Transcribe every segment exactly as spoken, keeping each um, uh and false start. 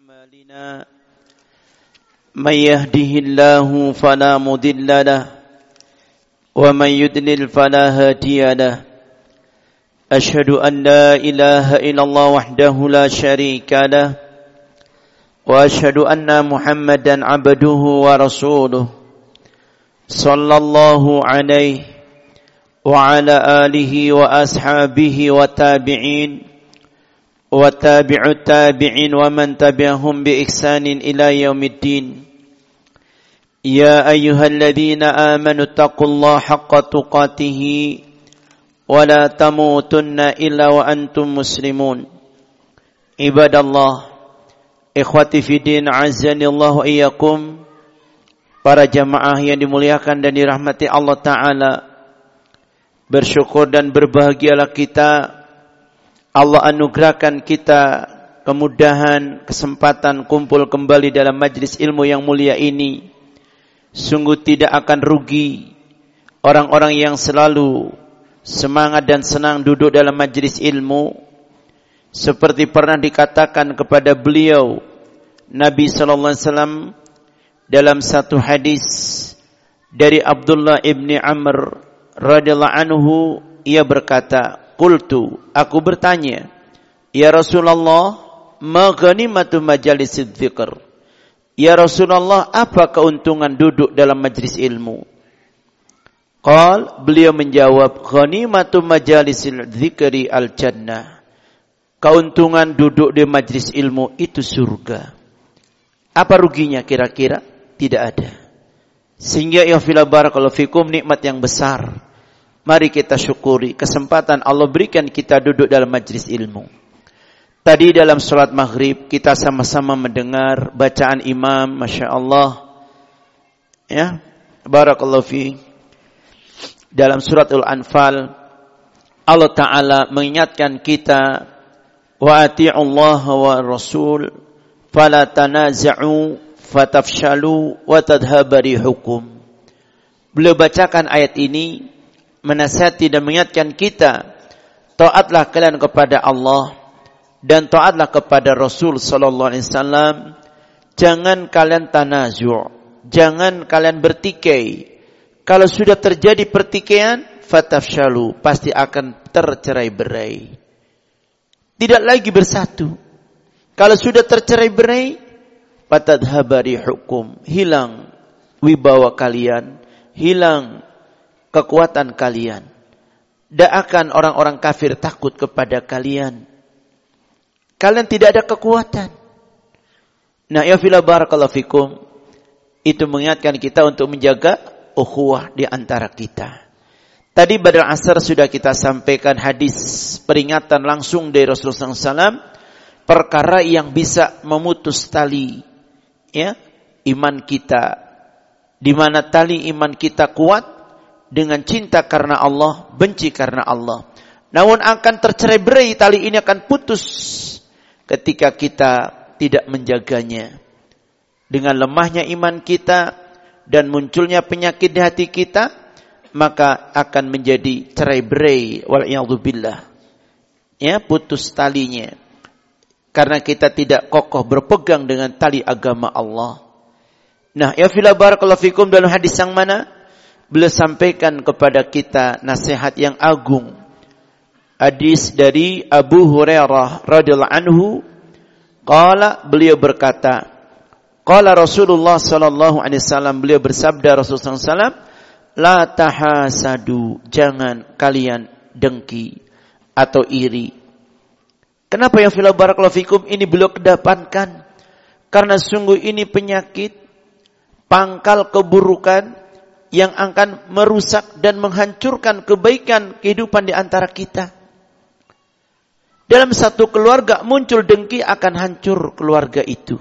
أعمالنا من يهده الله فلا مضل له ومن يضلل فلا هادي له أشهد أن لا إله إلا الله وحده لا شريك له وأشهد أن محمدا عبده ورسوله صلى الله عليه وعلى آله وأصحابه والتابعين وتابع التابعين ومن تبعهم بإحسان إلى يوم الدين يا أيها الذين آمنوا اتقوا الله حق تقاته ولا تموتن إلا وأنتم مسلمون عباد الله ikhwati fiddin azani Allah wa iyyakum, para jamaah yang dimuliakan dan dirahmati Allah Ta'ala, bersyukur dan berbahagialah kita. Allah anugerahkan kita kemudahan, kesempatan kumpul kembali dalam majlis ilmu yang mulia ini. Sungguh tidak akan rugi orang-orang yang selalu semangat dan senang duduk dalam majlis ilmu. Seperti pernah dikatakan kepada beliau Nabi sallallahu alaihi wasallam dalam satu hadis dari Abdullah ibni Amr radhiyallahu anhu, ia berkata, qultu, aku bertanya, ya Rasulullah, ma ghanimatu majalisid dzikr? Ya Rasulullah, apa keuntungan duduk dalam majlis ilmu? Qal, beliau menjawab, ghanimatu majalisil dzikri al-jannah. Keuntungan duduk di majlis ilmu itu surga. Apa ruginya kira-kira? Tidak ada. Sehingga ya fila barakallahu fikum, nikmat yang besar. Mari kita syukuri kesempatan Allah berikan kita duduk dalam majlis ilmu. Tadi dalam salat maghrib kita sama-sama mendengar bacaan imam, Masya Allah. Ya, barakallahu fi. Dalam surat Al-Anfal, Allah Ta'ala mengingatkan kita, wa ati'ullaha wa rasul, fala tanaza'u, fatafshalu, wa tadhaba rihukum. Beliau bacakan ayat ini menasihati dan mengingatkan kita, taatlah kalian kepada Allah dan taatlah kepada Rasul sallallahu alaihi wasallam. Jangan kalian tanazu', jangan kalian bertikai. Kalau sudah terjadi pertikaian, fatafshalu, pasti akan tercerai-berai. Tidak lagi bersatu. Kalau sudah tercerai-berai, fatadhaba rihukum, hilang wibawa kalian, hilang kekuatan kalian. Tak akan orang-orang kafir takut kepada kalian. Kalian tidak ada kekuatan. Nah, ya fila barakallahu fikum, itu mengingatkan kita untuk menjaga ukhuwah di antara kita. Tadi pada asar sudah kita sampaikan hadis peringatan langsung dari Rasulullah sallallahu alaihi wasallam, perkara yang bisa memutus tali ya iman kita, di mana tali iman kita kuat dengan cinta karena Allah, benci karena Allah. Namun akan tercerai-berai, tali ini akan putus ketika kita tidak menjaganya. Dengan lemahnya iman kita dan munculnya penyakit di hati kita, maka akan menjadi cerai-berai, wal'iyadzubillah. Ya, putus talinya. Karena kita tidak kokoh berpegang dengan tali agama Allah. Nah, ya fila barakallahu fikum, dalam hadis yang mana beliau sampaikan kepada kita nasihat yang agung. Hadis dari Abu Hurairah radhiyallahu anhu, qala, beliau berkata, qala Rasulullah sallallahu alaihi wasallam, beliau bersabda, Rasulullah sallallahu alaihi wasallam, la tahasadu, jangan kalian dengki atau iri. Kenapa ya fila barakallahu fikum ini beliau kedepankan? Karena sungguh ini penyakit, pangkal keburukan yang akan merusak dan menghancurkan kebaikan kehidupan di antara kita. Dalam satu keluarga muncul dengki, akan hancur keluarga itu.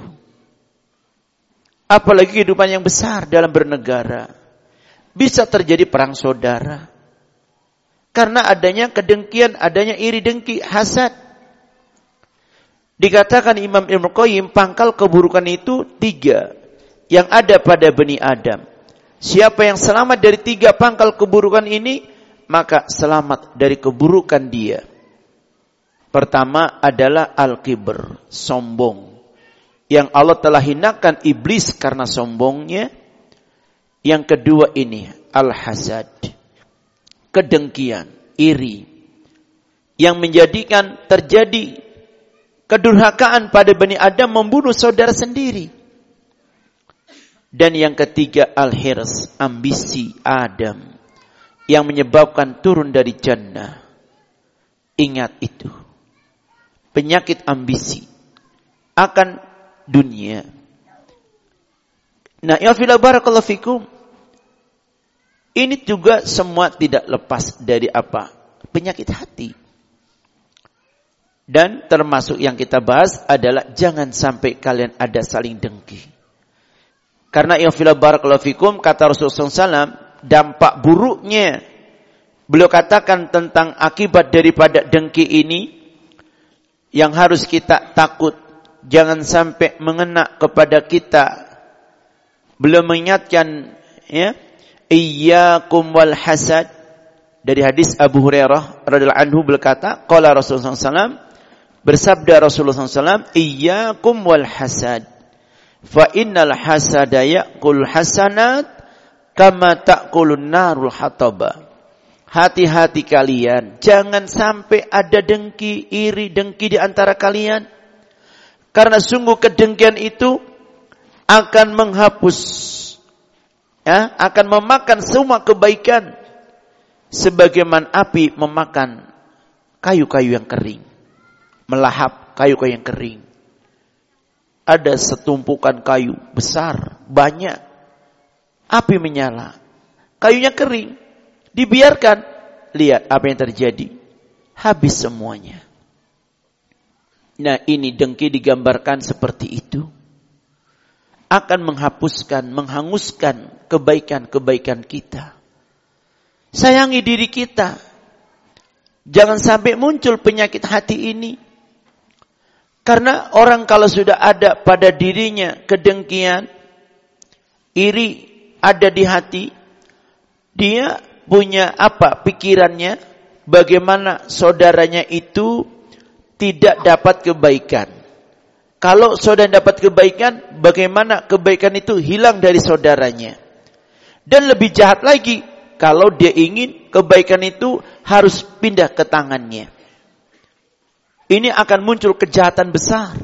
Apalagi kehidupan yang besar dalam bernegara. Bisa terjadi perang saudara. Karena adanya kedengkian, adanya iri dengki, hasad. Dikatakan Imam Ibnu Qayyim, pangkal keburukan itu tiga yang ada pada Bani Adam. Siapa yang selamat dari tiga pangkal keburukan ini, maka selamat dari keburukan dia. Pertama adalah al-kibr, sombong. yang Allah telah hinakan iblis karena sombongnya. Yang kedua ini al-hasad, kedengkian, iri, yang menjadikan terjadi kedurhakaan pada Bani Adam membunuh saudara sendiri. Dan yang ketiga al-hirs, ambisi Adam, yang menyebabkan turun dari jannah. Ingat itu. Penyakit ambisi akan dunia. Nah, ya fila barakallahu fikum. Ini juga semua tidak lepas dari apa? Penyakit hati. Dan termasuk yang kita bahas adalah jangan sampai kalian ada saling dengki. Karena ya fila barakallahu fikum, kata Rasulullah shallallahu alaihi wasallam, dampak buruknya beliau katakan tentang akibat daripada dengki ini yang harus kita takut jangan sampai mengena kepada kita. Beliau mengingatkan, ya, iyyakum wal hasad, dari hadis Abu Hurairah radhiyallahu anhu berkata, qala Rasulullah shallallahu alaihi wasallam, bersabda Rasulullah shallallahu alaihi wasallam, iyyakum wal hasad, fa innal hasada ya'kul hasanat kama ta'kulun narul hataba. Hati-hati kalian, jangan sampai ada dengki, iri, dengki di antara kalian. Karena sungguh kedengkian itu akan menghapus, ya, akan memakan semua kebaikan. Sebagaimana api memakan kayu-kayu yang kering, melahap kayu-kayu yang kering. Ada setumpukan kayu besar, banyak, api menyala, kayunya kering, dibiarkan, lihat apa yang terjadi, habis semuanya. Nah, ini dengki digambarkan seperti itu, akan menghapuskan, menghanguskan kebaikan-kebaikan kita. Sayangi diri kita, jangan sampai muncul penyakit hati ini. Karena orang kalau sudah ada pada dirinya kedengkian, iri ada di hati, dia punya apa pikirannya, bagaimana saudaranya itu tidak dapat kebaikan. Kalau saudara dapat kebaikan, bagaimana kebaikan itu hilang dari saudaranya. Dan lebih jahat lagi, kalau dia ingin kebaikan itu harus pindah ke tangannya. Ini akan muncul kejahatan besar.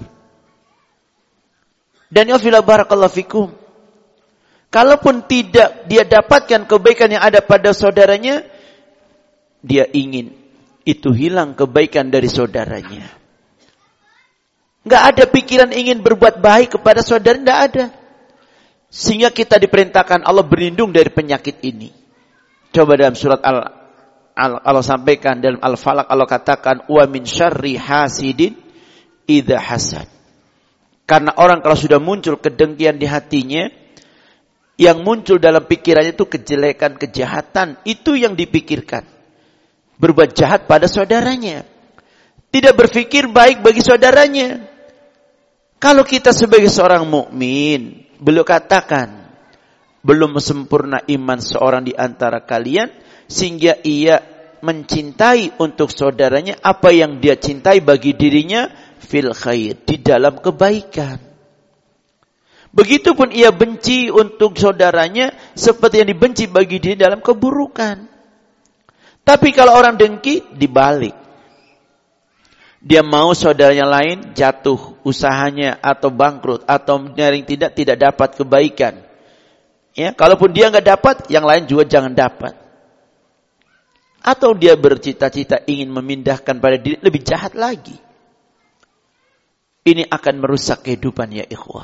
Dan ya fila barakallahu fikum, kalaupun tidak dia dapatkan kebaikan yang ada pada saudaranya, dia ingin itu hilang kebaikan dari saudaranya. Enggak ada pikiran ingin berbuat baik kepada saudara, enggak ada. Sehingga kita diperintahkan Allah berlindung dari penyakit ini. Coba dalam surat Al, Al Allah sampaikan dalam Al-Falaq, Allah katakan wa min syarri hasidin idza hasad. Karena orang kalau sudah muncul kedengkian di hatinya, yang muncul dalam pikirannya itu kejelekan, kejahatan, itu yang dipikirkan. Berbuat jahat pada saudaranya. Tidak berpikir baik bagi saudaranya. Kalau kita sebagai seorang mukmin, beliau katakan, belum sempurna iman seorang di antara kalian, sehingga ia mencintai untuk saudaranya apa yang dia cintai bagi dirinya, fil khair, di dalam kebaikan. Begitupun ia benci untuk saudaranya seperti yang dibenci bagi diri dalam keburukan. Tapi kalau orang dengki, dibalik. Dia mau saudaranya lain jatuh usahanya atau bangkrut atau nyaring tidak tidak dapat kebaikan. Ya, kalaupun dia enggak dapat, yang lain juga jangan dapat. Atau dia bercita-cita ingin memindahkan pada diri, lebih jahat lagi. Ini akan merusak kehidupan ya ikhwah.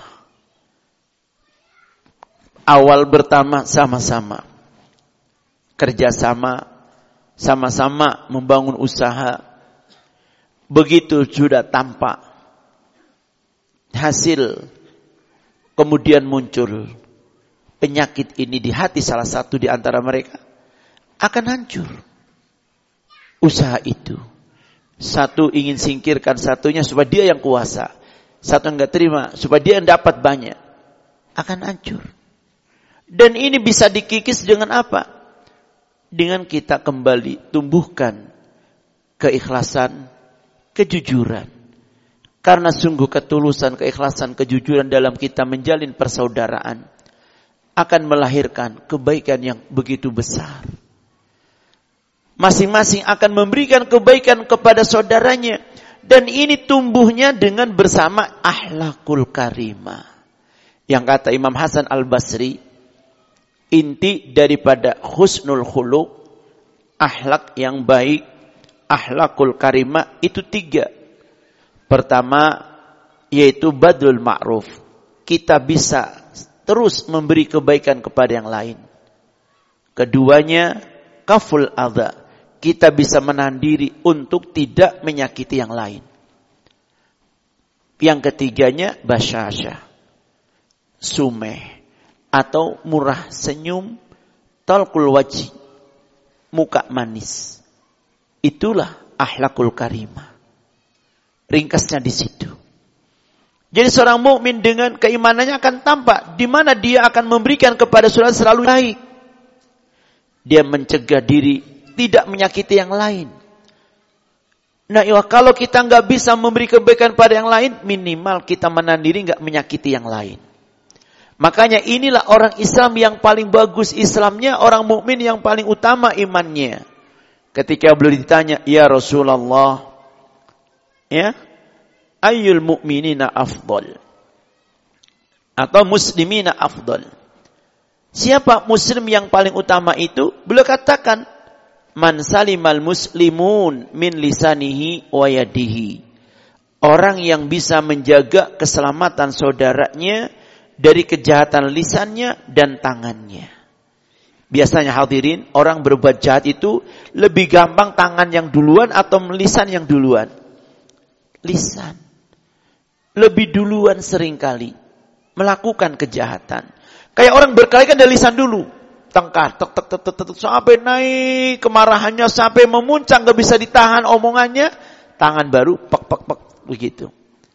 Awal pertama sama-sama kerjasama, sama-sama membangun usaha. Begitu sudah tampak hasil, kemudian muncul penyakit ini di hati salah satu di antara mereka, akan hancur usaha itu. Satu ingin singkirkan satunya supaya dia yang kuasa, satu enggak terima supaya dia yang dapat banyak, akan hancur. Dan ini bisa dikikis dengan apa? Dengan kita kembali tumbuhkan keikhlasan, kejujuran, Karena sungguh ketulusan, keikhlasan, kejujuran dalam kita menjalin persaudaraan akan melahirkan kebaikan yang begitu besar. Masing-masing akan memberikan kebaikan kepada saudaranya. Dan ini tumbuhnya dengan bersama akhlakul karimah. Yang kata Imam Hasan Al-Basri, inti daripada husnul khuluq, akhlak yang baik, akhlakul karimah itu tiga. Pertama, yaitu badlul ma'ruf. Kita bisa terus memberi kebaikan kepada yang lain. Keduanya, kaful adha. Kita bisa menahan diri untuk tidak menyakiti yang lain. Yang ketiganya, basyasyah. Sumeh. Atau murah senyum, talqul wajhi. Muka manis. Itulah akhlakul karimah. Ringkasnya di situ. Jadi seorang mukmin dengan keimanannya akan tampak di mana dia akan memberikan kepada saudara selalu baik. Dia mencegah diri tidak menyakiti yang lain. Nah, ya, kalau kita nggak bisa memberi kebaikan pada yang lain, minimal kita menahan diri nggak menyakiti yang lain. Makanya inilah orang Islam yang paling bagus Islamnya, orang mukmin yang paling utama imannya. Ketika beliau ditanya, ya Rasulullah, ya, ayyul mu'minina afdal atau muslimina afdal, siapa muslim yang paling utama itu? Beliau katakan, man salimal muslimun min lisanihi wa yadihi, orang yang bisa menjaga keselamatan saudaranya dari kejahatan lisannya dan tangannya. Biasanya hadirin, orang berbuat jahat itu lebih gampang tangan yang duluan atau lisan yang duluan? Lisan. Lebih duluan seringkali melakukan kejahatan. Kayak orang berkelahi kan dari lisan dulu. Tengkar, tek, tek, tek, tek, tek, sampai naik kemarahannya, sampai memuncak, gak bisa ditahan omongannya. Tangan baru, pek, pek, pek, begitu.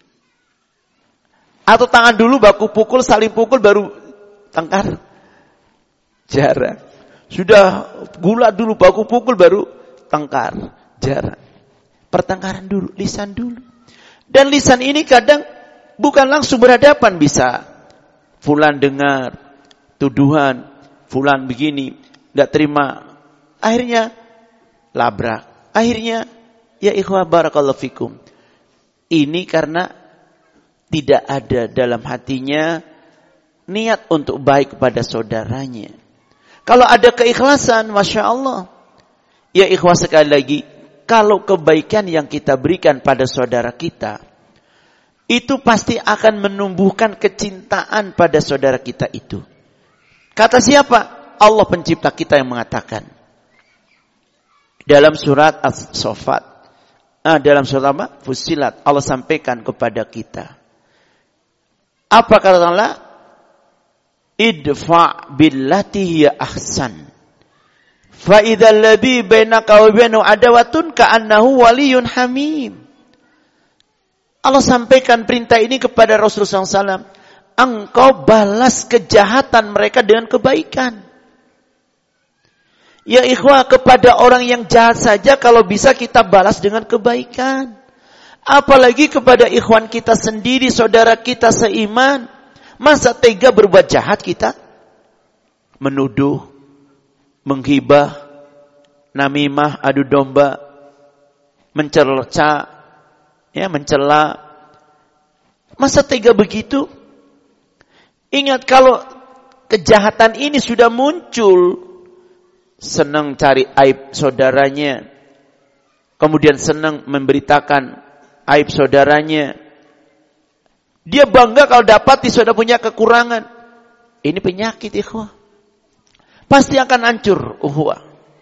Atau tangan dulu baku pukul, saling pukul, baru tengkar. Jarang. Sudah gula dulu, baku pukul, baru tengkar. Jarang. Pertengkaran dulu, lisan dulu. Dan lisan ini kadang bukan langsung berhadapan, bisa fulan dengar tuduhan, fulan begini, tidak terima. Akhirnya labrak. Akhirnya, ya ikhwah barakallahu fikum. Ini karena tidak ada dalam hatinya niat untuk baik kepada saudaranya. Kalau ada keikhlasan, Masya Allah. Ya ikhwah sekali lagi, kalau kebaikan yang kita berikan pada saudara kita, itu pasti akan menumbuhkan kecintaan pada saudara kita itu. Kata siapa? Allah pencipta kita yang mengatakan. Dalam surat As-Saffat. Ah, dalam surat apa? Fussilat. Allah sampaikan kepada kita. Apa kata Allah? Idfa' billati hiya ahsan. Fa idzal ladzi bainaka wa bainahu adawatun ka'annahu waliyyun hamim. Allah sampaikan perintah ini kepada Rasulullah sallallahu alaihi wasallam. Engkau balas kejahatan mereka dengan kebaikan. Ya ikhwah, kepada orang yang jahat saja kalau bisa kita balas dengan kebaikan. Apalagi kepada ikhwan kita sendiri, saudara kita seiman. Masa tega berbuat jahat kita? Menuduh, menghibah, namimah, adu domba, mencerca, ya mencela. Masa tega begitu? Ingat, kalau kejahatan ini sudah muncul, senang cari aib saudaranya, kemudian senang memberitakan aib saudaranya. Dia bangga kalau dapat saudara punya kekurangan. Ini penyakit, ikhwah. Pasti akan hancur ukhuwah.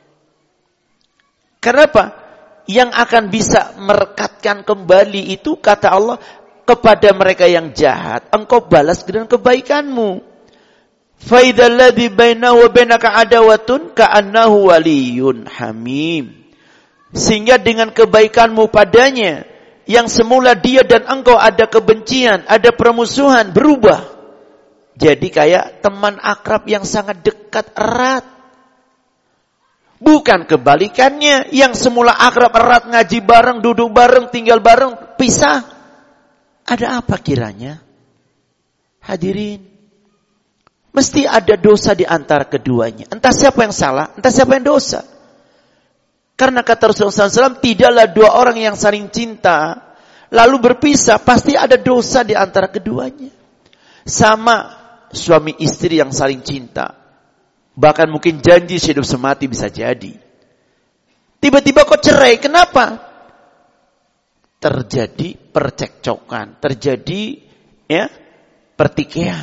Kenapa? Yang akan bisa merekatkan kembali itu, kata Allah, kepada mereka yang jahat, engkau balas dengan kebaikanmu. Fa idzal ladzi bainahu wa bainaka adawatun ka'annahu waliyyun hamim. Sehingga dengan kebaikanmu padanya, yang semula dia dan engkau ada kebencian, ada permusuhan, berubah jadi kayak teman akrab yang sangat dekat erat. Bukan kebalikannya, yang semula akrab erat, ngaji bareng, duduk bareng, tinggal bareng, pisah. Ada apa kiranya? Hadirin, mesti ada dosa di antara keduanya. Entah siapa yang salah, entah siapa yang dosa. Karena kata Rasulullah shallallahu alaihi wasallam, tidaklah dua orang yang saling cinta lalu berpisah, pasti ada dosa di antara keduanya. Sama suami istri yang saling cinta, bahkan mungkin janji hidup semati bisa jadi. Tiba-tiba kok cerai, kenapa? Terjadi percekcokan, terjadi ya pertikaian.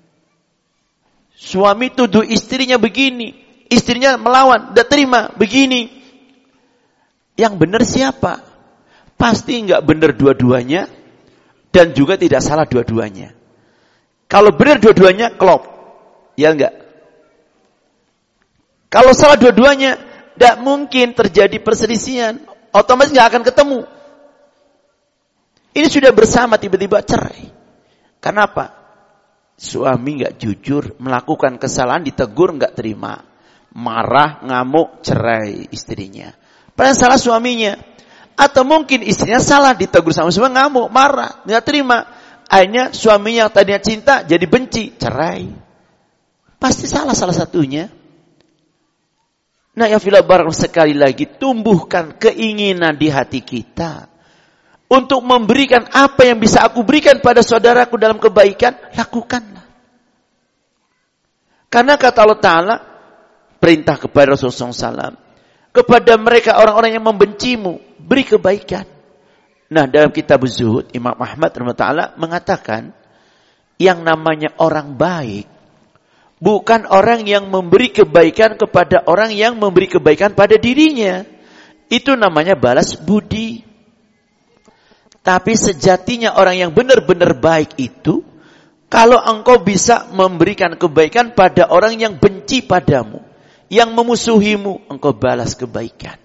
Suami tuduh istrinya begini, istrinya melawan, tidak terima begini. Yang benar siapa? Pasti enggak benar dua-duanya dan juga tidak salah dua-duanya. Kalau benar dua-duanya klop, ya enggak? Kalau salah dua-duanya, tidak mungkin terjadi perselisihan, otomatis enggak akan ketemu. Ini sudah bersama tiba-tiba cerai. Kenapa? Suami enggak jujur, melakukan kesalahan, ditegur enggak terima, marah, ngamuk, cerai istrinya. Padahal salah suaminya. Atau mungkin istrinya salah, ditegur sama suami, ngamuk, marah, enggak terima. Akhirnya suaminya yang tadinya cinta jadi benci, cerai. Pasti salah salah satunya. Nah, ya fillah barakallahu, sekali lagi tumbuhkan keinginan di hati kita untuk memberikan apa yang bisa aku berikan pada saudaraku dalam kebaikan, lakukanlah. Karena kata Allah Ta'ala, perintah kepada Rasulullah shallallahu alaihi wasallam, kepada mereka orang-orang yang membencimu, beri kebaikan. Nah, dalam kitab Zuhud, Imam Ahmad rahimahullah mengatakan, yang namanya orang baik, bukan orang yang memberi kebaikan kepada orang yang memberi kebaikan pada dirinya. Itu namanya balas budi. Tapi sejatinya orang yang benar-benar baik itu, kalau engkau bisa memberikan kebaikan pada orang yang benci padamu, yang memusuhimu, engkau balas kebaikan.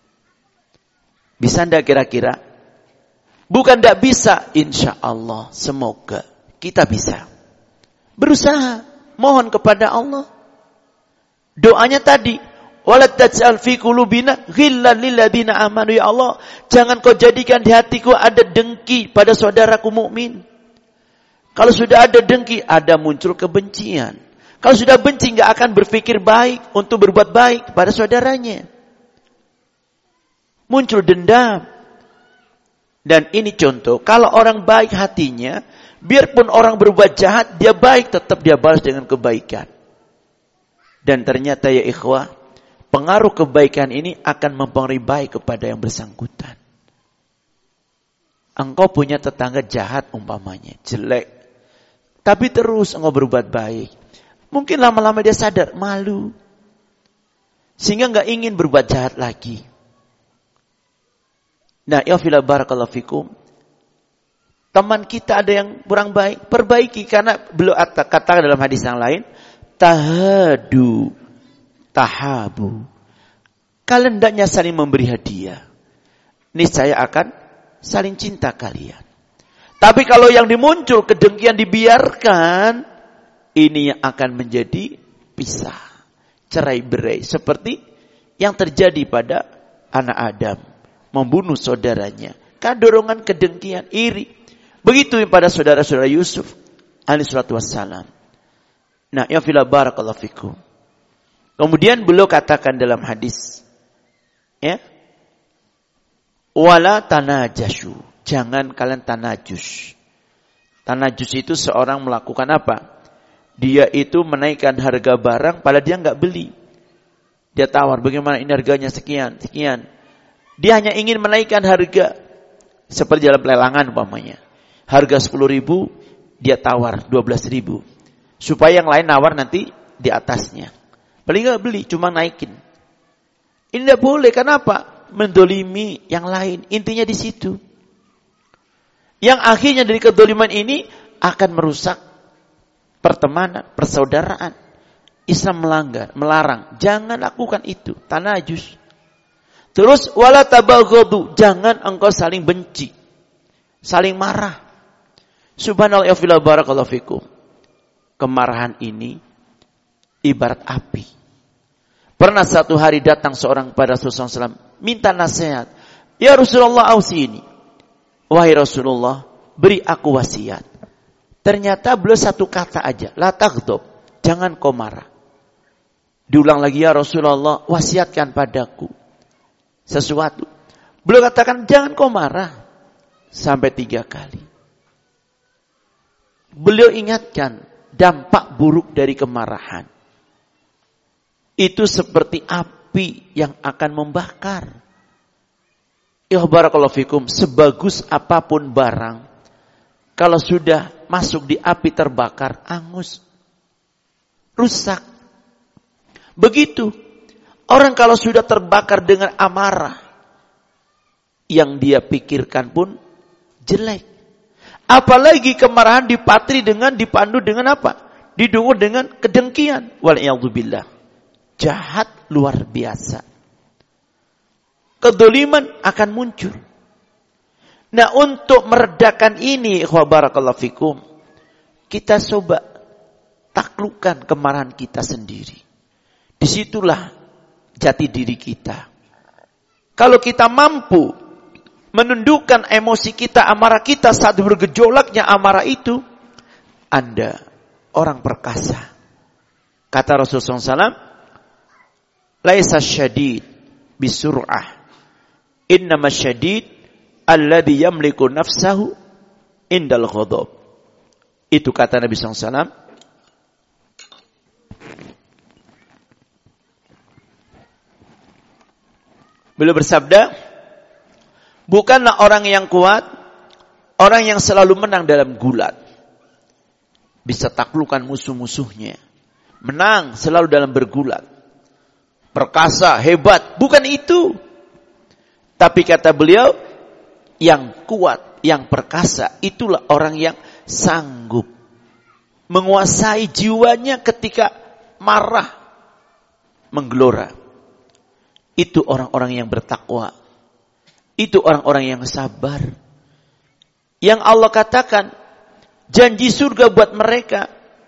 Bisa enggak kira-kira? Bukan enggak bisa, insya Allah, semoga kita bisa. Berusaha, mohon kepada Allah. Doanya tadi, wala taj'al fi qulubina ghillan lil ladzina amanu, ya Allah, jangan kau jadikan di hatiku ada dengki pada saudaraku mukmin. Kalau sudah ada dengki, ada muncul kebencian. Kalau sudah benci, enggak akan berpikir baik untuk berbuat baik kepada saudaranya. Muncul dendam. Dan ini contoh, kalau orang baik hatinya, biarpun orang berbuat jahat, dia baik, tetap dia balas dengan kebaikan. Dan ternyata ya ikhwah, pengaruh kebaikan ini akan mempengaruhi baik kepada yang bersangkutan. Engkau punya tetangga jahat umpamanya, jelek. Tapi terus engkau berbuat baik. Mungkin lama-lama dia sadar, malu. Sehingga enggak ingin berbuat jahat lagi. Nah, ya fillah barakallahu fikum. Teman kita ada yang kurang baik, perbaiki. Karena beliau katakan dalam hadis yang lain, tahadu, tahabu. Kalian hendaknya saling memberi hadiah. Niscaya akan saling cinta kalian. Tapi kalau yang dimuncul kedengkian dibiarkan, ini yang akan menjadi pisah, cerai-berai. Seperti yang terjadi pada anak Adam, membunuh saudaranya. Karena dorongan kedengkian, iri. Begitu pada saudara-saudara Yusuf alaihi salatu wassalam. Nah, ya fillah barakallahu fikum. Kemudian beliau katakan dalam hadis, ya, wala tanajashu, jangan kalian tanajus. Tanajus itu seorang melakukan apa? Dia itu menaikkan harga barang padahal dia enggak beli. Dia tawar, bagaimana ini harganya sekian, sekian. Dia hanya ingin menaikkan harga. Seperti dalam pelelangan umpamanya. Harga sepuluh ribu, dia tawar dua belas ribu. Supaya yang lain nawar nanti di atasnya. Paling enggak beli, cuma naikin. Ini tidak boleh, kenapa? Mendolimi yang lain. Intinya di situ. Yang akhirnya dari kedoliman ini akan merusak pertemanan, persaudaraan. Islam melanggar, melarang. Jangan lakukan itu. Tanajus. Terus wala tabaghadu, jangan engkau saling benci, saling marah. Subhanallah ya fillah barakallahu fikum. Kemarahan ini ibarat api. Pernah satu hari datang seorang pada Rasulullah shallallahu alaihi wasallam minta nasihat. Ya Rasulullah, ausini. Wahai Rasulullah, beri aku wasiat. Ternyata beliau satu kata aja, la taghdab, jangan kau marah. Diulang lagi, ya Rasulullah, wasiatkan padaku sesuatu. Beliau katakan, jangan kau marah. Sampai tiga kali. Beliau ingatkan dampak buruk dari kemarahan. Itu seperti api yang akan membakar. Ya barakallahu fikum, sebagus apapun barang, kalau sudah masuk di api terbakar, angus, rusak. Begitu, orang kalau sudah terbakar dengan amarah, yang dia pikirkan pun jelek. Apalagi kemarahan dipatri dengan, dipandu dengan apa? Didukung dengan kedengkian. Wal'iyadzubillah. Jahat luar biasa. Kedoliman akan muncul. Nah, untuk meredakan ini, ikhwah barakallahu fikum, kita coba taklukkan kemarahan kita sendiri. Disitulah jati diri kita. Kalau kita mampu menundukkan emosi kita, amarah kita saat bergejolaknya amarah itu, Anda orang perkasa. Kata Rasulullah shallallahu alaihi wasallam, laisa syadid bisur'ah, innama syadid alladhi yamliku nafsahu indal ghadab. Itu kata Nabi shallallahu alaihi wasallam. Beliau bersabda, bukanlah orang yang kuat, orang yang selalu menang dalam gulat. Bisa taklukkan musuh-musuhnya. Menang selalu dalam bergulat. Perkasa, hebat. Bukan itu. Tapi kata beliau, yang kuat, yang perkasa, itulah orang yang sanggup menguasai jiwanya ketika marah, menggelora. Itu orang-orang yang bertakwa. Itu orang-orang yang sabar. Yang Allah katakan janji surga buat mereka.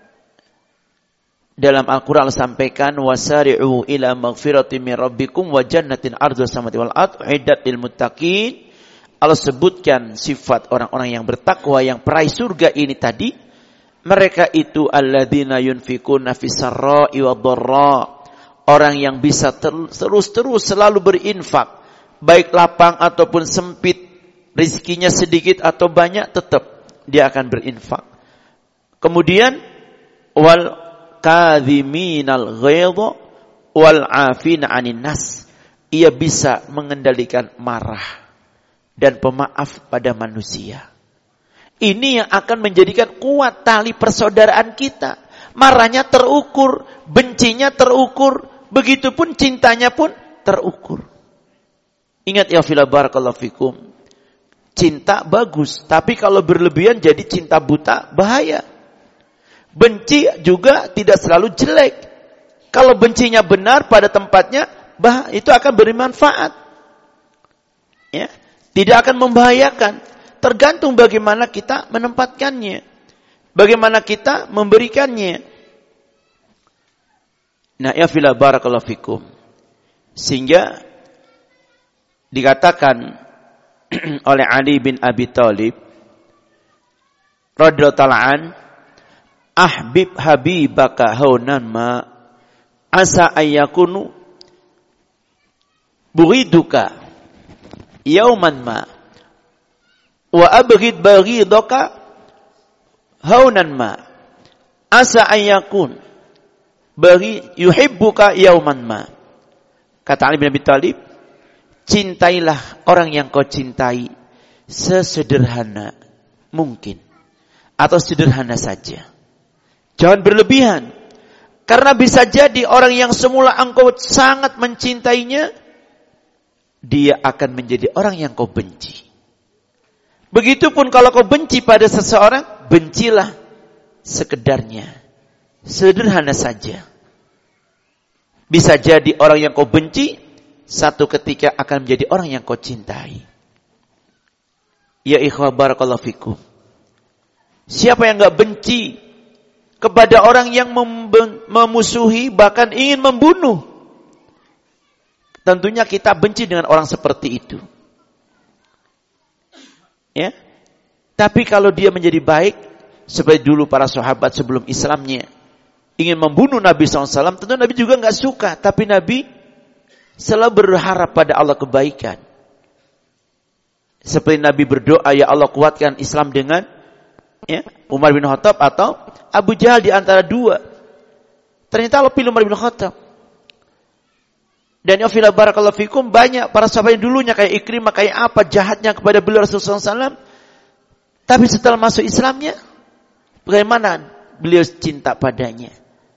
Dalam Al-Quran sampaikan, wasari'u ila maghfirati min rabbikum wa jannatin ardhuha samawati wal ardh uiddat lil muttaqin. Allah sebutkan sifat orang-orang yang bertakwa yang peraih surga ini tadi. Mereka itu alladzina yunfikuna fis sarra'i wad dharra. Orang yang bisa terus-terus selalu berinfak, baik lapang ataupun sempit, rezekinya sedikit atau banyak, tetap dia akan berinfak. Kemudian wal kadhiminal ghaidha wal 'afina 'anil nas. Ia bisa mengendalikan marah dan pemaaf pada manusia. Ini yang akan menjadikan kuat tali persaudaraan kita. Marahnya terukur, bencinya terukur, begitupun cintanya pun terukur. Ingat ya fillah barakallahu fikum. Cinta bagus, tapi kalau berlebihan jadi cinta buta, bahaya. Benci juga tidak selalu jelek. Kalau bencinya benar pada tempatnya, bah, itu akan bermanfaat. Ya, tidak akan membahayakan. Tergantung bagaimana kita menempatkannya. Bagaimana kita memberikannya. Nah, ya fillah barakallahu fikum. Sehingga dikatakan oleh Ali bin Abi Thalib radhiyallahu ta'ala an, ahbib habibaka haunan ma asa ayyakunu bughiduka yauman ma wa abghid baghidaka haunan ma asa ayyakun bagi yuhibbuka yauman ma. Kata Ali bin Abi Thalib, cintailah orang yang kau cintai sesederhana mungkin atau sederhana saja. Jangan berlebihan. Karena bisa jadi orang yang semula engkau sangat mencintainya, dia akan menjadi orang yang kau benci. Begitupun kalau kau benci pada seseorang, bencilah sekedarnya. Sederhana saja. Bisa jadi orang yang kau benci, satu ketika akan menjadi orang yang kau cintai. Ya ikhwah barakallahu fikum. Siapa yang enggak benci kepada orang yang memusuhi, bahkan ingin membunuh? Tentunya kita benci dengan orang seperti itu. Ya. Tapi kalau dia menjadi baik, seperti dulu para sahabat sebelum Islamnya ingin membunuh Nabi shallallahu alaihi wasallam, tentu Nabi juga nggak suka. Tapi Nabi selalu berharap pada Allah kebaikan. Seperti Nabi berdoa, ya Allah kuatkan Islam dengan ya, Umar bin Khattab atau Abu Jahal di antara dua. Ternyata Allah pilih Umar bin Khattab. Dan ya fila barakallahu fikum, banyak para sahabat yang dulunya kayak Ikrimah, kayak apa jahatnya kepada beliau Rasulullah shallallahu alaihi wasallam. Tapi setelah masuk Islamnya, bagaimana beliau cinta padanya.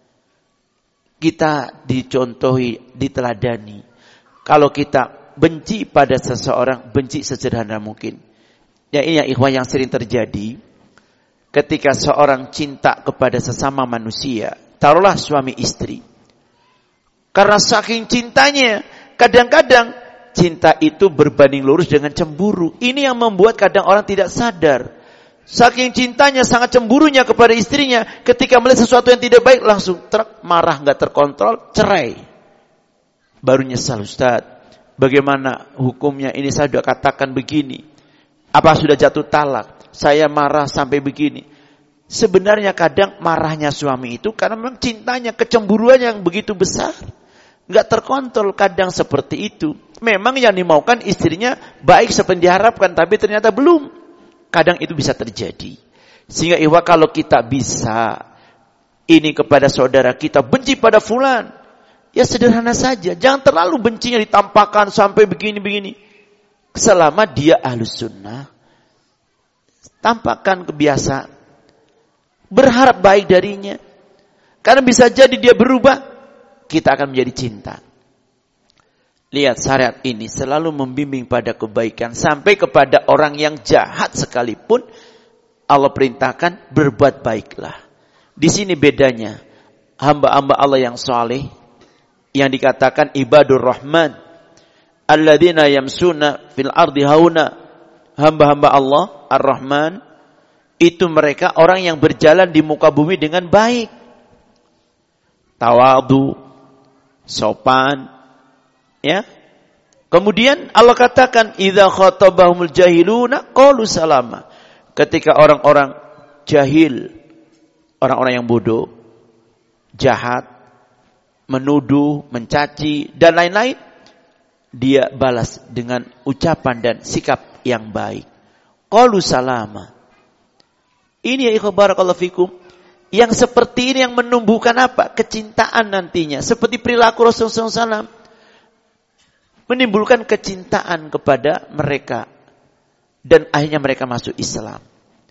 Kita dicontohi, diteladani. Kalau kita benci pada seseorang, benci sesederhana mungkin. Ya ini yang ikhwan yang sering terjadi. Ketika seorang cinta kepada sesama manusia, taruhlah suami istri. Karena saking cintanya, kadang-kadang cinta itu berbanding lurus dengan cemburu. Ini yang membuat kadang orang tidak sadar. Saking cintanya, sangat cemburunya kepada istrinya, ketika melihat sesuatu yang tidak baik, langsung truk, marah, gak terkontrol, cerai. Baru nyesal, Ustaz. Bagaimana hukumnya? Ini saya sudah katakan begini. Apa sudah jatuh talak? Saya marah sampai begini. Sebenarnya kadang marahnya suami itu karena memang cintanya, kecemburuan yang begitu besar. Gak terkontrol, kadang seperti itu. Memang yang dimaukan istrinya baik seperti diharapkan, tapi ternyata belum. Kadang itu bisa terjadi. Sehingga ikhwah, kalau kita bisa ini kepada saudara kita, benci pada fulan, ya sederhana saja. Jangan terlalu bencinya ditampakkan sampai begini-begini. Selama dia ahlus sunnah, tampakkan kebiasaan, berharap baik darinya. Karena bisa jadi dia berubah, kita akan menjadi cinta. Lihat syariat ini selalu membimbing pada kebaikan. Sampai kepada orang yang jahat sekalipun, Allah perintahkan berbuat baiklah. Di sini bedanya hamba-hamba Allah yang saleh, yang dikatakan ibadur rahman, alladzina yamsuna fil ardi hauna, hamba-hamba Allah ar-Rahman, itu mereka orang yang berjalan di muka bumi dengan baik, tawadu, sopan, ya. Kemudian Allah katakan idza khatabahumul jahiluna qalu salama. Ketika orang-orang jahil, orang-orang yang bodoh, jahat, menuduh, mencaci dan lain-lain, dia balas dengan ucapan dan sikap yang baik. Qalu salama. Ini ya ikhwan barakallahu fikum, yang seperti ini yang menumbuhkan apa? Kecintaan nantinya. Seperti perilaku Rasulullah shallallahu alaihi wasallam, menimbulkan kecintaan kepada mereka. Dan akhirnya mereka masuk Islam.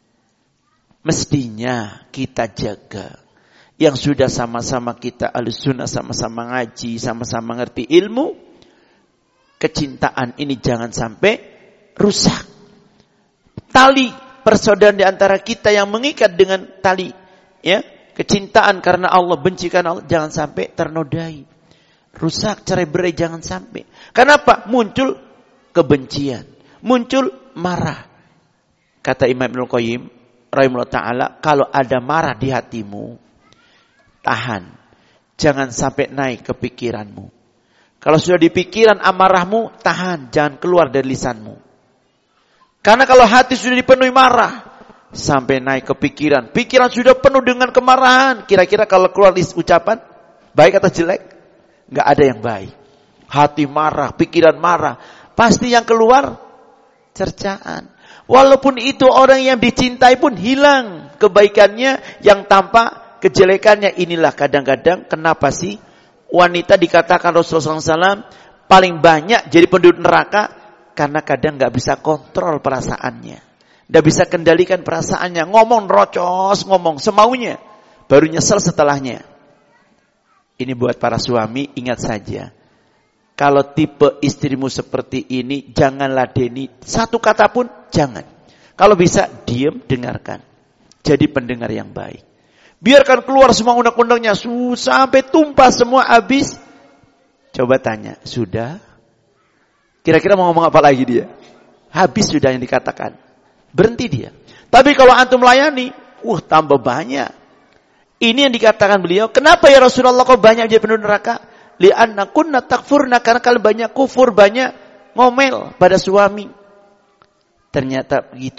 Mestinya kita jaga. Yang sudah sama-sama kita ahlus sunnah, sama-sama ngaji, sama-sama ngerti ilmu. Kecintaan ini jangan sampai rusak. Tali persaudaraan di antara kita yang mengikat dengan tali, ya, kecintaan karena Allah, benci karena Allah, jangan sampai ternodai, rusak, cerai-berai, jangan sampai. Kenapa? Muncul kebencian, muncul marah. Kata Imam Ibnu Qayyim rahimahullah taala, kalau ada marah di hatimu, tahan, jangan sampai naik ke pikiranmu. Kalau sudah di pikiran amarahmu, tahan, jangan keluar dari lisanmu. Karena kalau hati sudah dipenuhi marah, sampai naik ke pikiran, pikiran sudah penuh dengan kemarahan, kira-kira kalau keluar ucapan, baik atau jelek? Nggak ada yang baik. Hati marah, pikiran marah, pasti yang keluar cercaan. Walaupun itu orang yang dicintai pun hilang kebaikannya, yang tampak kejelekannya. Inilah kadang-kadang kenapa sih wanita dikatakan Rasulullah shallallahu alaihi wasallam paling banyak jadi penduduk neraka, karena kadang nggak bisa kontrol perasaannya, nggak bisa kendalikan perasaannya, ngomong rocos, ngomong semaunya, baru nyesel setelahnya. Ini buat para suami, ingat saja, kalau tipe istrimu seperti ini, jangan ladeni satu kata pun, jangan. Kalau bisa diam, dengarkan, jadi pendengar yang baik. Biarkan keluar semua undang-undangnya, sampai tumpah semua habis. Coba tanya, sudah? Kira-kira mau ngomong apa lagi dia? Habis sudah yang dikatakan. Berhenti dia. Tapi kalau antum melayani, wah tambah banyak. Ini yang dikatakan beliau, kenapa ya Rasulullah kok banyak jadi penduduk neraka? Li'anna kunna takfurna, karena kalian banyak kufur, banyak ngomel pada suami. Ternyata begitu.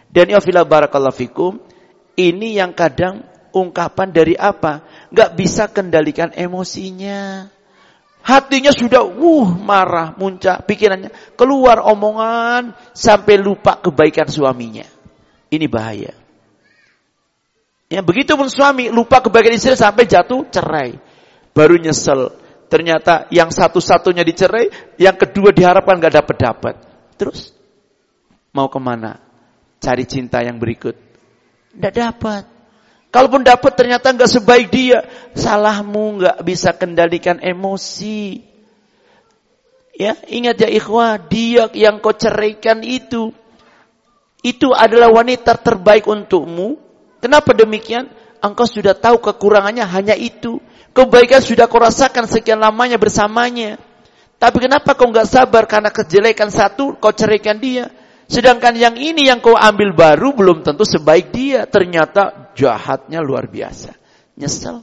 Dan ya fillah barakallahu fikum, ini yang kadang ungkapan dari apa? Gak bisa kendalikan emosinya. Hatinya sudah wuh marah, muncak, pikirannya keluar omongan sampai lupa kebaikan suaminya. Ini bahaya. Ya, begitu pun suami lupa kebaikan istri sampai jatuh cerai. Baru nyesel. Ternyata yang satu-satunya dicerai, yang kedua diharapkan gak dapat-dapat. Terus mau kemana? Cari cinta yang berikut. Gak dapat. Kalaupun dapat ternyata gak sebaik dia. Salahmu, gak bisa kendalikan emosi. Ya, ingat ya ikhwah, dia yang kau ceraikan itu, itu adalah wanita terbaik untukmu. Kenapa demikian? Engkau sudah tahu kekurangannya hanya itu. Kebaikan sudah kau rasakan sekian lamanya bersamanya. Tapi kenapa kau enggak sabar karena kejelekan satu, kau ceraikan dia. Sedangkan yang ini yang kau ambil baru belum tentu sebaik dia. Ternyata jahatnya luar biasa. Nyesel.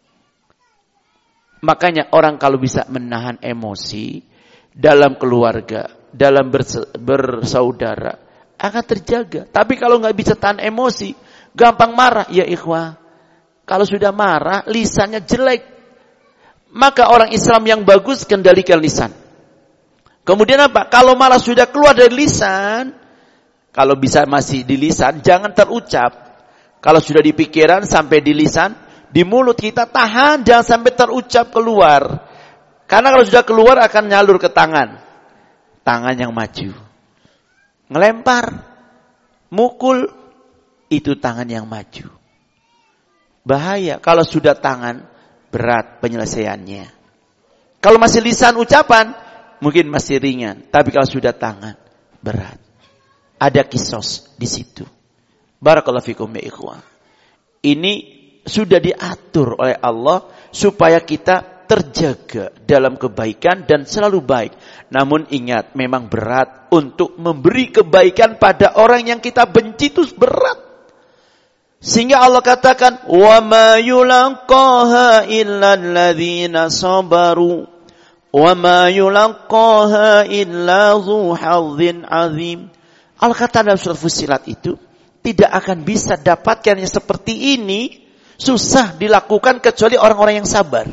Makanya orang kalau bisa menahan emosi dalam keluarga, dalam bersaudara, akan terjaga. Tapi kalau enggak bisa tahan emosi, gampang marah, ya ikhwah. Kalau sudah marah, lisannya jelek. Maka orang Islam yang bagus kendalikan lisan. Kemudian apa? Kalau malah sudah keluar dari lisan, kalau bisa masih di lisan, jangan terucap. Kalau sudah di pikiran sampai di lisan, di mulut kita tahan, jangan sampai terucap keluar. Karena kalau sudah keluar akan nyalur ke tangan. Tangan yang maju. Ngelempar, mukul, itu tangan yang maju. Bahaya kalau sudah tangan, berat penyelesaiannya. Kalau masih lisan ucapan, mungkin masih ringan. Tapi kalau sudah tangan, berat. Ada kisos di situ. Barakallahu fikum ya ikhwah. Ini sudah diatur oleh Allah supaya kita terjaga dalam kebaikan dan selalu baik. Namun ingat, memang berat untuk memberi kebaikan pada orang yang kita benci, itu berat. Sehingga Allah katakan, wa ma yulaqaha illa alladzina sabaru wa ma yulaqaha illa dzu hadzin azim. Allah kata dalam surat Fussilat itu, tidak akan bisa dapatkan yang seperti ini, susah dilakukan kecuali orang-orang yang sabar.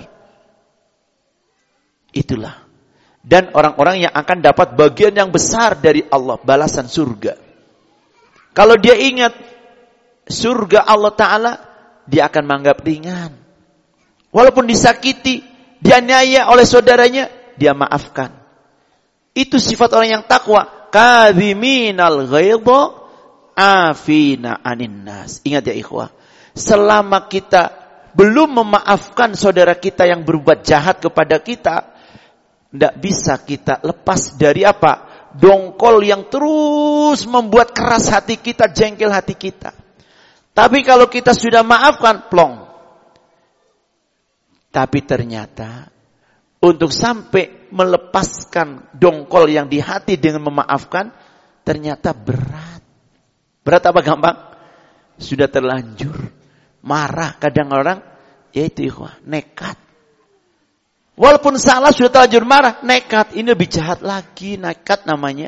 Itulah. Dan orang-orang yang akan dapat bagian yang besar dari Allah, balasan surga. Kalau dia ingat surga Allah Ta'ala, dia akan menganggap ringan. Walaupun disakiti, dianiaya oleh saudaranya, dia maafkan. Itu sifat orang yang takwa. Kadhiminal ghaidha afina anin nas. Ingat ya ikhwah, selama kita belum memaafkan saudara kita yang berbuat jahat kepada kita, tidak bisa kita lepas dari apa? Dongkol yang terus membuat keras hati kita, jengkel hati kita. Tapi kalau kita sudah maafkan, plong. Tapi ternyata untuk sampai melepaskan dongkol yang di hati dengan memaafkan, ternyata berat. Berat apa gampang? Sudah terlanjur marah. Kadang orang, yaitu ikhwah, nekat. Walaupun salah sudah terlanjur marah, nekat. Ini lebih jahat lagi, nekat namanya.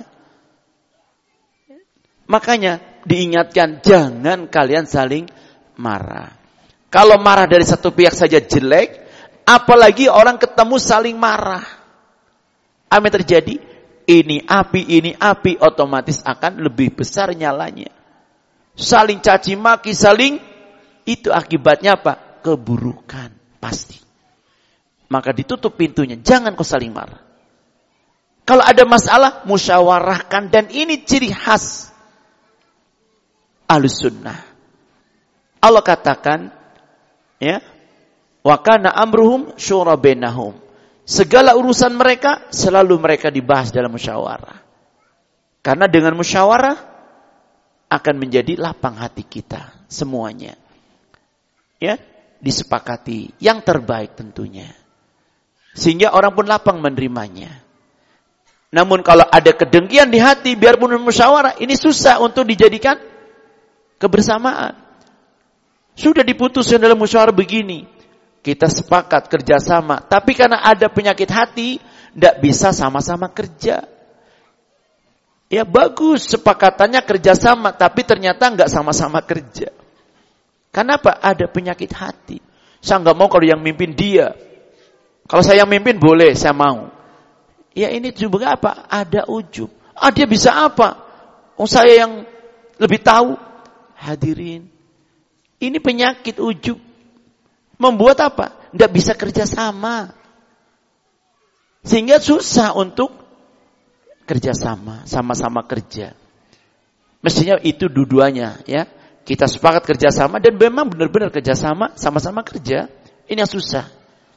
Makanya diingatkan, jangan kalian saling marah. Kalau marah dari satu pihak saja jelek, apalagi orang ketemu saling marah. Apa yang terjadi? Ini api, ini api, otomatis akan lebih besar nyalanya. Saling caci maki, saling, itu akibatnya apa? Keburukan, pasti. Maka ditutup pintunya, jangan kau saling marah. Kalau ada masalah, musyawarahkan, dan ini ciri khas Ahlus Sunnah. Allah katakan, ya, wa kana amruhum syura bainahum. Segala urusan mereka selalu mereka dibahas dalam musyawarah. Karena dengan musyawarah akan menjadi lapang hati kita semuanya. Ya, disepakati yang terbaik tentunya. Sehingga orang pun lapang menerimanya. Namun kalau ada kedengkian di hati, biarpun musyawarah, ini susah untuk dijadikan kebersamaan. Sudah diputuskan dalam musyawarah begini, kita sepakat kerjasama, tapi karena ada penyakit hati, tidak bisa sama-sama kerja. Ya bagus, sepakatannya kerjasama, tapi ternyata nggak sama-sama kerja. Kenapa? Ada penyakit hati. Saya nggak mau kalau yang mimpin dia. Kalau saya yang mimpin boleh, saya mau. Ya ini juga apa? Ada ujub. Ah dia bisa apa? Oh saya yang lebih tahu. Hadirin, ini penyakit ujub. Membuat apa? Nggak bisa kerjasama. Sehingga susah untuk kerjasama, sama-sama kerja. Mestinya itu dua-duanya, ya. Kita sepakat kerjasama dan memang benar-benar kerjasama, sama-sama kerja. Ini yang susah.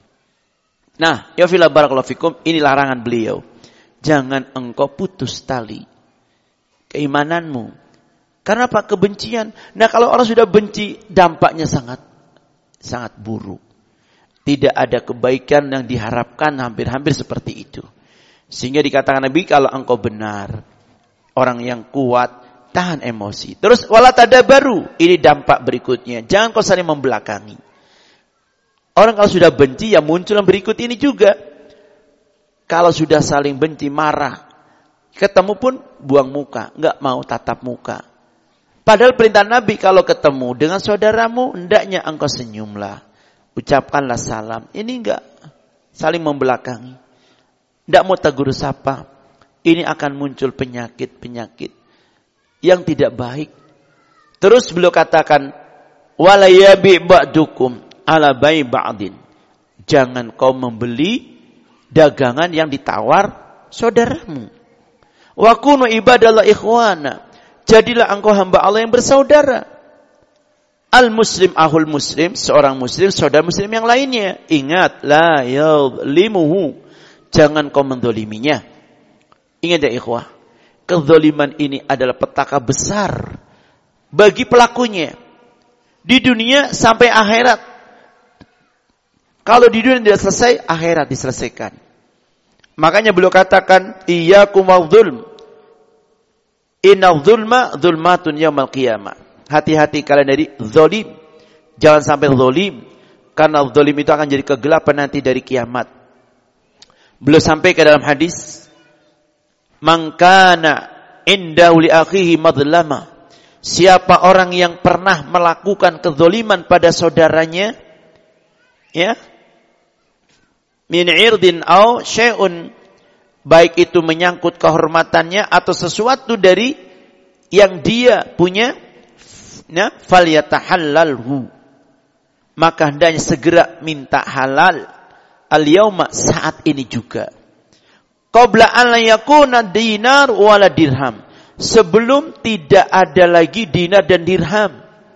Nah, ya fillah barakallahu fikum, ini larangan beliau. Jangan engkau putus tali keimananmu. Karena apa? Kebencian. Nah, kalau orang sudah benci, dampaknya sangat sangat buruk. Tidak ada kebaikan yang diharapkan, hampir-hampir seperti itu. Sehingga dikatakan Nabi, kalau engkau benar, orang yang kuat, tahan emosi. Terus wala tadabaru, ini dampak berikutnya. Jangan kau saling membelakangi. Orang kalau sudah benci, ya muncul yang berikut ini juga. Kalau sudah saling benci, marah, ketemu pun buang muka, enggak mau tatap muka. Padahal perintah Nabi, kalau ketemu dengan saudaramu, hendaknya engkau senyumlah, ucapkanlah salam. Ini enggak, saling membelakangi. Tidak mau tegur sapa, ini akan muncul penyakit-penyakit yang tidak baik. Terus beliau katakan, wala yabi ba'dukum ala bai ba'din. Jangan kau membeli dagangan yang ditawar saudaramu. Wa kunu ibadallah ikhwana. Jadilah engkau hamba Allah yang bersaudara. Al muslim ahul muslim, seorang muslim saudara muslim yang lainnya. Ingat, la yadhlimuhu. Jangan kau mendoliminya. Ingat ya ikhwah, kezaliman ini adalah petaka besar bagi pelakunya di dunia sampai akhirat. Kalau di dunia tidak selesai, akhirat diselesaikan. Makanya beliau katakan, iyyakum wadh-dhulm. Inna dzulma dzulmatun yaumil qiyamah. Hati-hati kalian dari zalim. Jangan sampai zalim, karena zalim itu akan jadi kegelapan nanti dari kiamat. Beliau sampai ke dalam hadis, man kana indahu li akhihi madlama. Siapa orang yang pernah melakukan kezaliman pada saudaranya, ya, min irdin aw syai'un, baik itu menyangkut kehormatannya atau sesuatu dari yang dia punya, ya, falyatahallalhu, maka hendaknya segera minta halal. Al-yauma, saat ini juga. Qabla an la yakuna dinar wala dirham. Sebelum tidak ada lagi dinar dan dirham.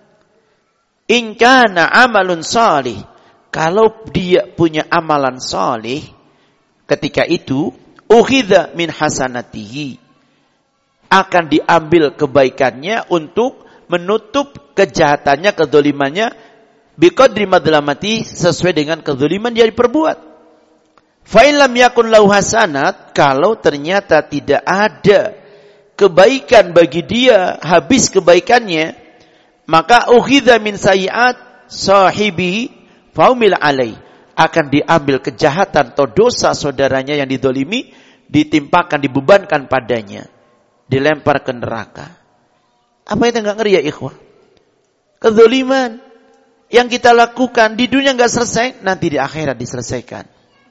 In kana amalun salih. Kalau dia punya amalan salih, ketika itu ukhidha min hasanatihi. Akan diambil kebaikannya untuk menutup kejahatannya, kedzalimannya, biqadri madlamati, sesuai dengan kezaliman dia diperbuat. Fa in lam yakun lahu hasanat, kalau ternyata tidak ada kebaikan bagi dia, habis kebaikannya, maka ukhidha min sayiat sahibi faumil alai, akan diambil kejahatan atau dosa saudaranya yang didolimi, ditimpakan, dibebankan padanya, dilempar ke neraka. Apa itu enggak ngeri ya ikhwah? Kezaliman yang kita lakukan di dunia enggak selesai, nanti di akhirat diselesaikan.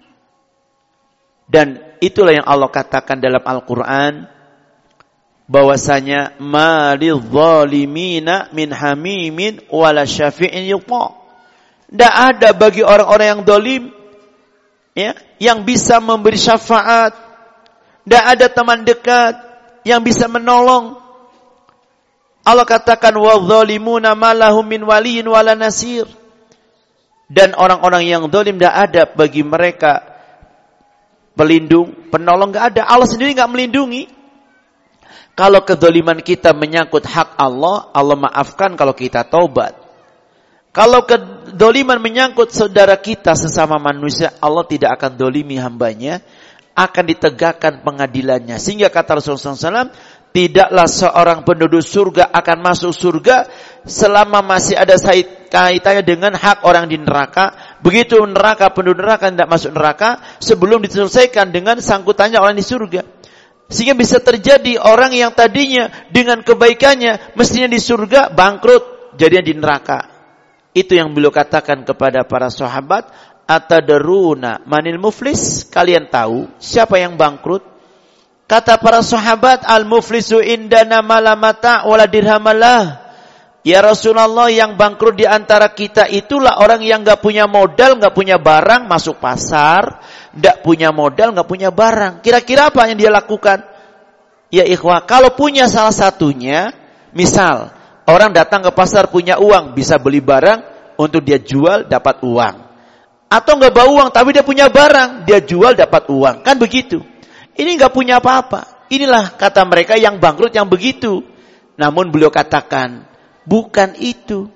Dan itulah yang Allah katakan dalam Al-Quran, bahwasanya ma lidh-dhalimina min hamimin wala syafi'in yuta. Tidak ada bagi orang-orang yang zalim, ya, yang bisa memberi syafaat. Tidak ada teman dekat yang bisa menolong. Allah katakan wadh-dhalimuna ma lahum min waliyyin wala nasir. Dan orang-orang yang zalim tidak ada bagi mereka pelindung, penolong, tidak ada. Allah sendiri tidak melindungi. Kalau kedzaliman kita menyangkut hak Allah, Allah maafkan kalau kita taubat. Kalau kedzaliman menyangkut saudara kita sesama manusia, Allah tidak akan dolimi hambanya, akan ditegakkan pengadilannya. Sehingga kata Rasulullah shallallahu alaihi wasallam, tidaklah seorang penduduk surga akan masuk surga selama masih ada kaitannya dengan hak orang di neraka. Begitu neraka, penduduk neraka tidak masuk neraka sebelum diselesaikan dengan sangkutannya orang di surga. Sehingga bisa terjadi orang yang tadinya dengan kebaikannya mestinya di surga, bangkrut, jadinya di neraka. Itu yang beliau katakan kepada para sahabat, atadaruna manil muflis? Kalian tahu siapa yang bangkrut? Kata para sahabat, al-muflisu indana malamata wala dirhamalah. Ya Rasulullah, yang bangkrut di antara kita itulah orang yang enggak punya modal, enggak punya barang, masuk pasar, enggak punya modal, enggak punya barang. Kira-kira apa yang dia lakukan? Ya ikhwah, kalau punya salah satunya, misal orang datang ke pasar punya uang, bisa beli barang untuk dia jual dapat uang. Atau enggak bawa uang tapi dia punya barang, dia jual dapat uang. Kan begitu. Ini enggak punya apa-apa. Inilah kata mereka yang bangkrut yang begitu. Namun beliau katakan, bukan itu.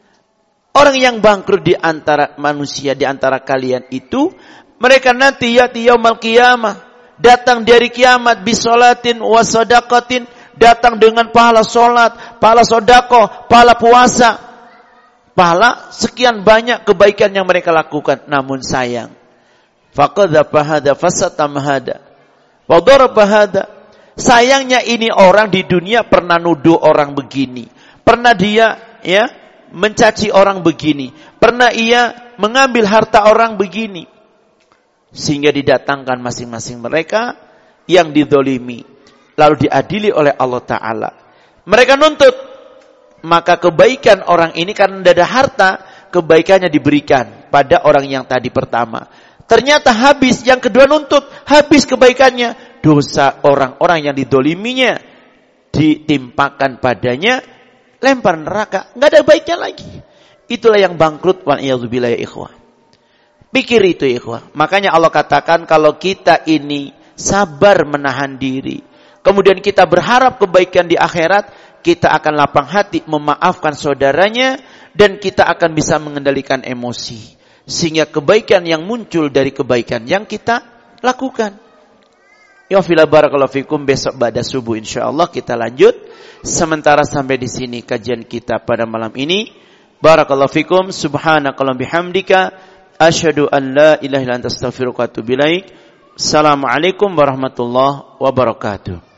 Orang yang bangkrut di antara manusia, di antara kalian itu, mereka nanti yati yaumal qiyamah, datang dari kiamat bisolatin wa sadaqatin, datang dengan pahala solat, pahala sedekah, pahala puasa, pahala sekian banyak kebaikan yang mereka lakukan. Namun sayang, faqadha hada fasatam hada wa daraba hada. Sayangnya ini orang di dunia pernah nuduh orang begini, pernah dia ya mencaci orang begini, pernah ia mengambil harta orang begini, sehingga didatangkan masing-masing mereka yang dizalimi lalu diadili oleh Allah Ta'ala. Mereka nuntut, maka kebaikan orang ini karena tidak ada harta, kebaikannya diberikan pada orang yang tadi pertama. Ternyata habis, yang kedua nuntut, habis kebaikannya. Dosa orang-orang yang didoliminya ditimpakan padanya, lempar neraka, nggak ada baiknya lagi. Itulah yang bangkrut, wa'iyadzubillah ya ikhwah. Pikir itu ya ikhwah. Makanya Allah katakan kalau kita ini sabar menahan diri, kemudian kita berharap kebaikan di akhirat, kita akan lapang hati memaafkan saudaranya, dan kita akan bisa mengendalikan emosi. Sehingga kebaikan yang muncul dari kebaikan yang kita lakukan. Ya fila barakallahu fikum, besok pada subuh insyaallah kita lanjut. Sementara sampai di sini kajian kita pada malam ini. Barakallahu fikum, subhanakallahumma bihamdika, asyhadu an la ilaha illa anta astaghfiruka wa atubu ilaik. Assalamualaikum warahmatullahi wabarakatuh.